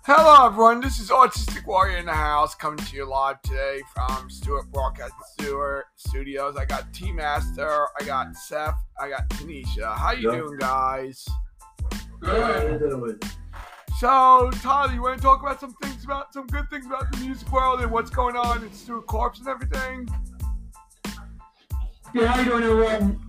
Hello everyone, this is Autistic Warrior in the house coming to you live today from Stewart Broadcast Studios. I got T-Master, I got Seth, I got Tanisha. How you doing, guys? Good. So, Tyler, you want to talk about some good things about the music world and what's going on in Stewart Corp and everything? Yeah, how you doing, everyone?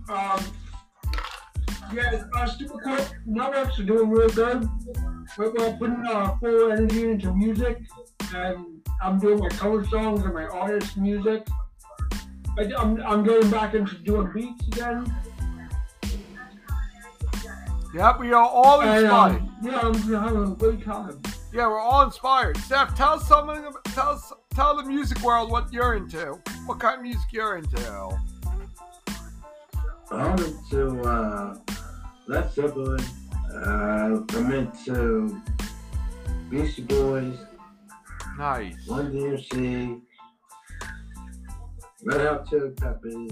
Stewart Corp networks are doing really good. We're putting full energy into music, and I'm doing my cover songs and my artist music. I'm getting back into doing beats again. Yep, we are all inspired. I'm having a great time. Yeah, we're all inspired. Seth, tell the music world what you're into. What kind of music you're into? I'm into Led Zeppelin. I'm into Beastie Boys. Nice. Run DMC. Red Hot Chili Peppers.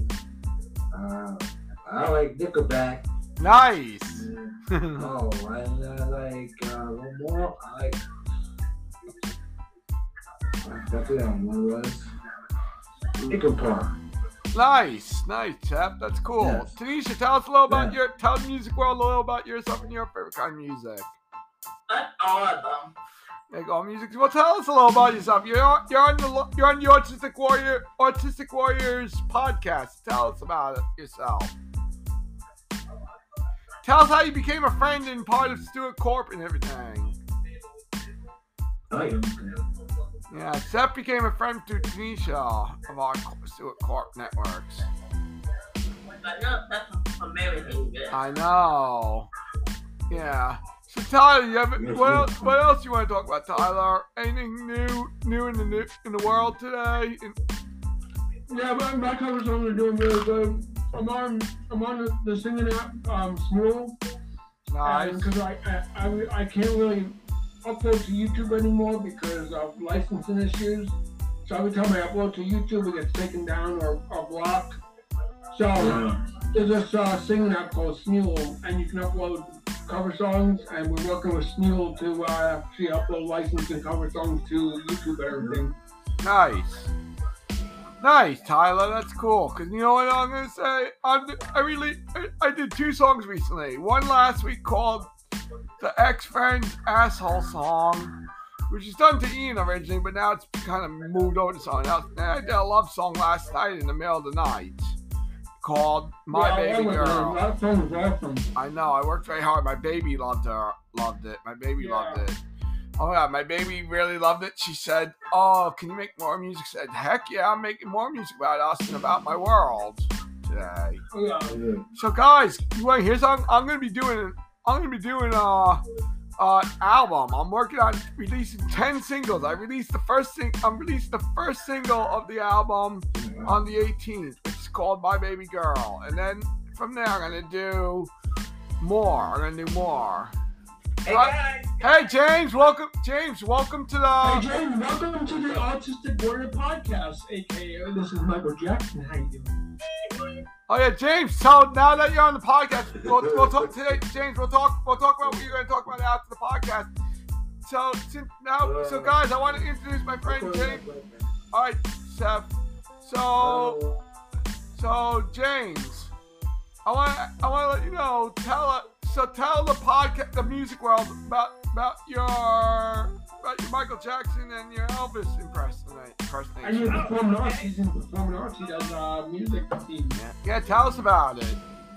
I like Nickelback. Nice. And I like one more. I forgot what it was. Linkin Park. Nice, Chap. That's cool. Yes. Tanisha, tell us a little about tell the music world a little about yourself and your favorite kind of music. All of them. Like all music. Well, tell us a little about yourself. You're on the Autistic Warriors podcast. Tell us about it yourself. Tell us how you became a friend and part of Stewart Corp and everything. Oh, yeah. Yeah, Seth became a friend through Tanisha of our Stewart Corp networks. I know that's a very good. I know. Yeah. So Tyler, what else you want to talk about, Tyler? Anything new in the world today? Yeah, my cover songs are doing really good. I'm on the singing app, Smule. Nice. Because I can't really upload to YouTube anymore because of licensing issues. So every time I upload to YouTube, it gets taken down or blocked. So there's this singing app called Smule, and you can upload cover songs, and we're working with Smule to actually upload licensed and cover songs to YouTube and everything. Nice, Tyler. That's cool. Cause you know what I'm gonna say? I did 2 songs recently. One last week called the Ex-Friend's Asshole Song, which is done to Ian originally, but now it's kind of moved over to something else. And I did a love song last night in the middle of the night called My Baby Girl. That song is awesome. I know, I worked very hard. My baby loved it. My baby loved it. Oh my God, my baby really loved it. She said, "Oh, can you make more music?" I said, "Heck yeah, I'm making more music about us and about my world today." Yeah. So guys, you want to hear something? I'm gonna be doing album. I'm working on releasing 10 singles. I'm releasing the first single of the album on the 18th, which is called My Baby Girl. And then from there I'm gonna do more. Hey guys. Hey James, welcome to the Hey James, welcome to the Autistic Warrior podcast, aka this is Michael Jackson. How you doing? Oh yeah, James. So now that you're on the podcast, we'll talk today, James. We'll talk about what you're going to talk about after the podcast. So guys, I want to introduce my friend James. All right, Seth. So James, I want to let you know. Tell the podcast, the music world about your Michael Jackson and your Elvis impersonation. And you're performing arts. He's in performing arts. He does music. Yeah, tell us about it.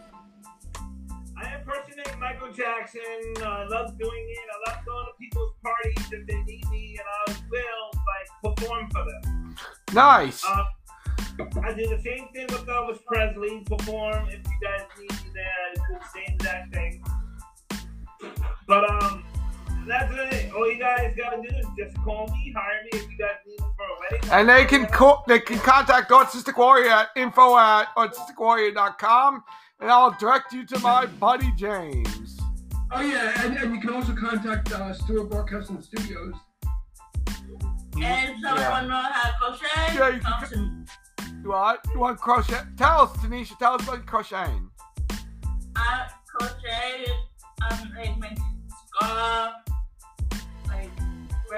I impersonate Michael Jackson. I love doing it. I love going to people's parties if they need me, and I will perform for them. Nice. I do the same thing with Elvis Presley. Perform if you guys need me there. I do the same exact thing. But that's it. All you guys gotta do is just call me, hire me if you guys need me for a wedding. And they can contact Autistic Warrior at info@autisticwarrior.com, and I'll direct you to my buddy James. Oh yeah, and you can also contact Stewart Broadcasting Studios. And someone know how to crochet? Yeah, you can. What? You want crochet? Tell us, Tanisha. Tell us about crocheting. I crochet. I make scarf, like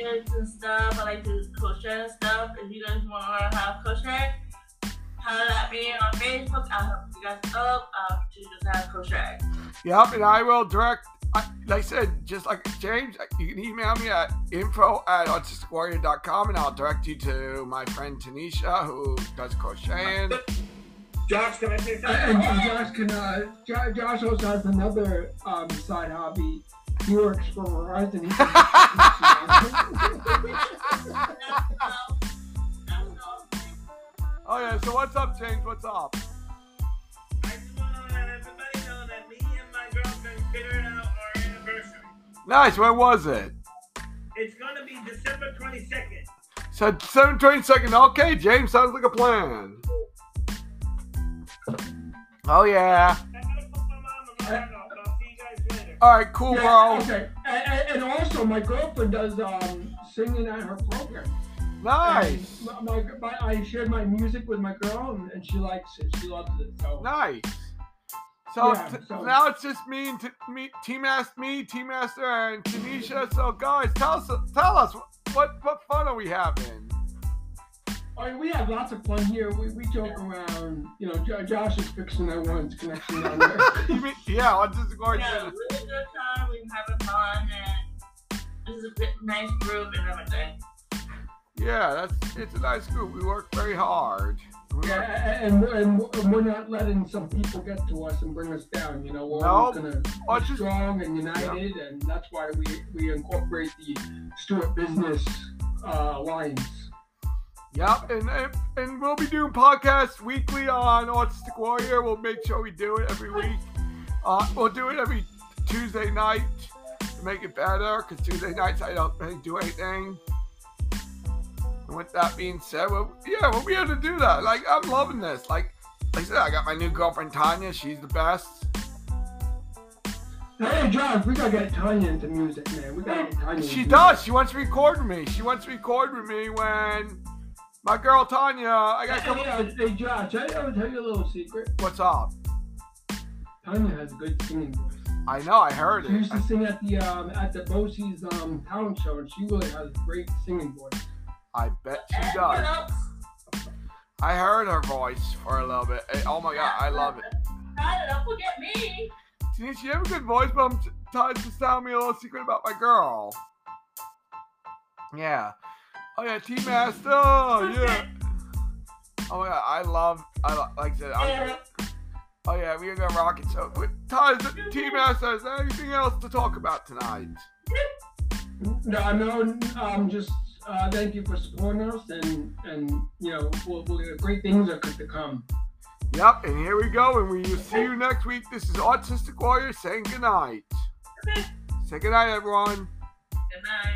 blankets and stuff. I like to crochet and stuff. If you guys want to learn how to crochet, holler at me on Facebook. I'll help you guys up to just how to crochet. Yep, and I will direct. Like I said, just like James, you can email me at info@autisticwarrior.com and I'll direct you to my friend Tanisha who does crocheting. Josh, can I say something? And Josh also has another side hobby. He works for Verizon. Oh yeah, so what's up, James? What's up? I just want to let everybody know that me and my girlfriend figured out our anniversary. Nice, when was it? It's going to be December 22nd. So 7/22. Okay, James, sounds like a plan. Oh yeah. I gotta put my mom and my know, but I'll see you guys later. Alright, cool, bro. Okay. And also, my girlfriend does singing at her program. Nice. And I shared my music with my girl, and she likes it. She loves it. So. Nice. So, Yeah, so- now it's just me and T-Master, and Tanisha. So guys, tell us what fun are we having? I mean, we have lots of fun here. We joke around. You know, Josh is fixing that one's connection down there. You mean, yeah, on just going Yeah, to really good time. We're having fun, and this is a nice group and everything. yeah, it's a nice group. We work very hard. Yeah, and we're not letting some people get to us and bring us down. You know, we're Nope. going to be strong and united, and that's why we incorporate the Stewart Business Alliance. Yep, and we'll be doing podcasts weekly on Autistic Warrior. We'll make sure we do it every week. We'll do it every Tuesday night to make it better, because Tuesday nights I don't really do anything. And with that being said, we'll be able to do that. Like, I'm loving this. Like I said, I got my new girlfriend Tanya. She's the best. Hey, Josh, we gotta get Tanya into music, man. We gotta get Tanya. She into does. music. She wants to record with me. She wants to record with me when my girl Tanya. I got a couple. Hey, Josh, I gotta tell you a little secret. What's up? Tanya has a good singing voice. I know. I heard She it. used to sing at the Bosie's talent show, and she really has a great singing voice. I bet she does. I heard her voice for a little bit. Oh my god, I love it. Don't forget me. Tanisha, you have a good voice, but I'm trying to tell me a little secret about my girl. Yeah. Oh yeah, T-Master. Yeah. Oh my god, I love like I said, oh yeah, we're gonna rock it. So, T-Master, is there anything else to talk about tonight? No, just thank you for supporting us, and you know, great things are to come. Yep, and here we go, and we will see you next week. This is Autistic Warrior saying goodnight. Say goodnight, everyone. Good night.